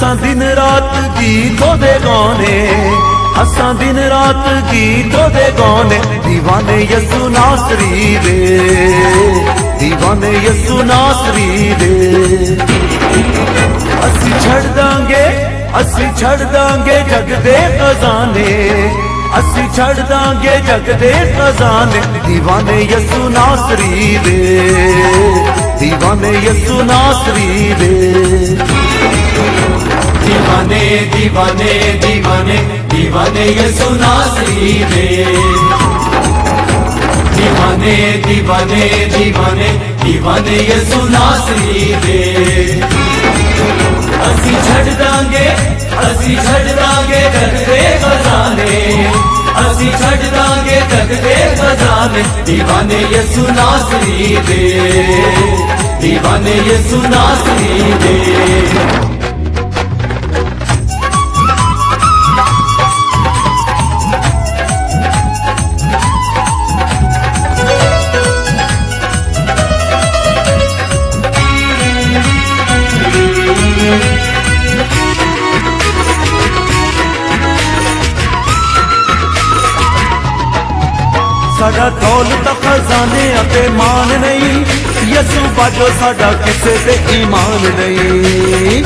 असा दिन रात गीतों दे गाने, असा दिन रात गीतों दे गाने, दीवाने यसु नासरी दे, दीवाने यसु नासरी दे। असी छड़ दांगे, असी छड़ दांगे जग दे खजाने, असी छड़ दांगे जग दे खजाने, दीवाने यसु नासरी दे, दीवाने यसु नासरी दे। दीवाने दीवाने दीवाने दीवाने यसु नासरी दे, दीवाने दीवाने दीवाने दीवाने यसु नासरी दे। असी छड़ दांगे, असी छड़ दांगे जग दे खजाने, असी छड़ दांगे जग दे खजाने, दीवाने यसु नासरी दे, दीवाने यसु नासरी दे। साडा दौलत खजाने अते मान नहीं, यसु बाजो साडा किसे ते ईमान नहीं।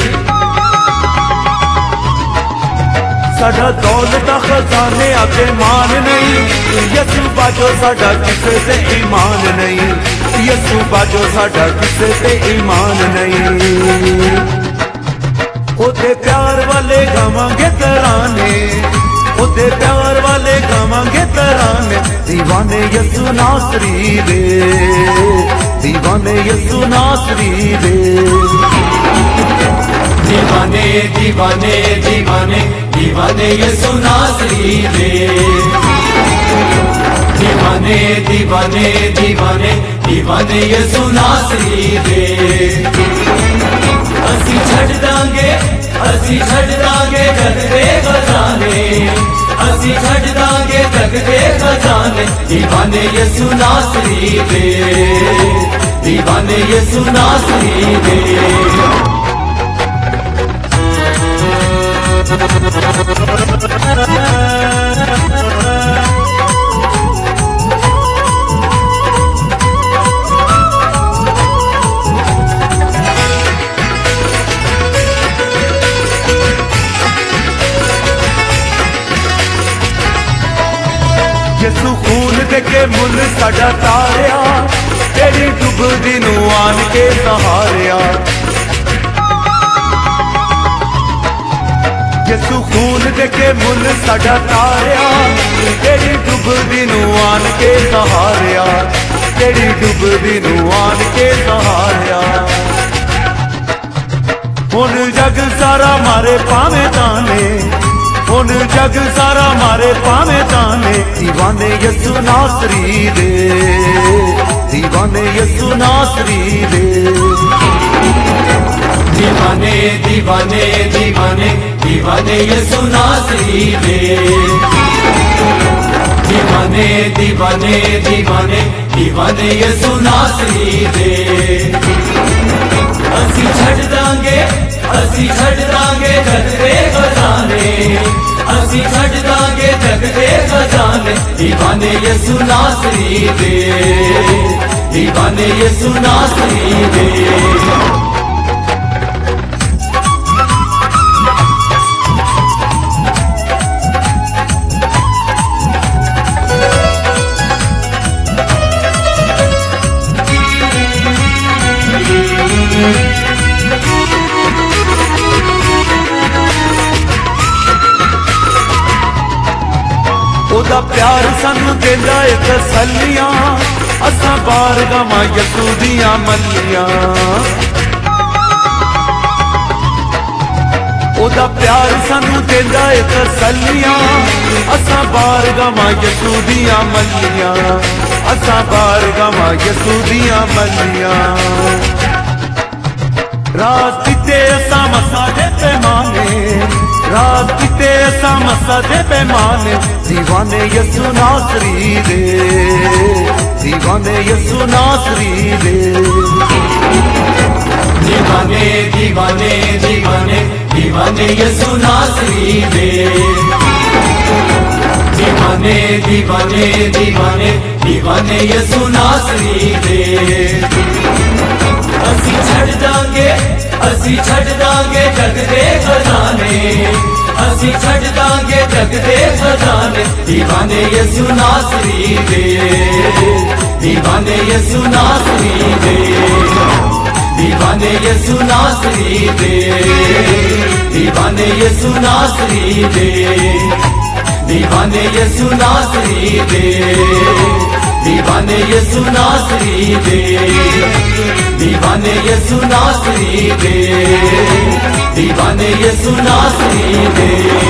साडा दौलत खजाने अते मान नहीं, यसु बाजो साडा किसे ते ईमान नहीं, यसु बाजो साडा किसे ते ईमान नहीं। ओदे प्यार वाले गावांगे तराने, ओदे प्यार वाले गावांगे तराने, दीवाने यसु नासरी दे, दीवाने यसु नासरी दे। दीवाने दीवाने दीवाने दीवाने यसु नासरी दे, दीवाने दीवाने दीवाने दीवाने यसु नासरी दे। असी छड़ दांगे, असी छड़ दांगे जग दे खजाने, असी छड़ दांगे जग दे खजाने, दीवाने यसु नासरी दे, दीवाने यसु नासरी दे। यसु खून देके मुल साडा तारिया, तेरी डुबदी नू आन के सहारिया। यसु खून देके मुल साडा तारिया, तेरी डुबदी नू आन के सहारिया, तेरी डुबदी नू आन के सहारिया। हुन जग सारा मारे पावे ताने, हुन जग सारा मारे पावे ताने, दीवाने यसु नासरी दे, दीवाने यसु नासरी दे। दीवाने दीवाने दीवाने दीवाने यसु नासरी दे, दीवाने दीवाने दीवाने दीवाने यसु नासरी दे। असी छड़ दांगे, असी छड़ दांगे जग दे खजाने, असी छड़ दांगे जग दे खजाने, दीवाने यसु नासरी दे, दीवाने यसु नासरी दे। ओदा प्यार सानू देंदा है तसल्लियां, असां बार गावां यसु दियां मल्लियां। ओदा प्यार सानू देंदा है तसल्लियां, असां बार गावां यसु दियां मल्लियां, असां बार गावां यसु दियां मल्लियां। रात किते असां मसा दे पैमाने, रात किते असां मसा दे पैमाने, दीवाने यसु नासरी दे, दीवाने यसु नासरी दे। दीवाने दीवाने दीवाने दीवाने यसु नासरी दे। दीवाने दीवाने दीवाने दीवाने यसु नासरी दे। असी छड़ दांगे जग दे खजाने, असी छड़ दांगे जग दे खजाने, दीवाने यसु नासरी दे। दीवाने यसु नासरी दे। दीवाने यसु नासरी दे। दीवाने यसु नासरी दे। दीवाने यसु नासरी दे। दीवाने यसु नासरी दे। दीवाने यसु नासरी दे। दीवाने यसु नासरी दे।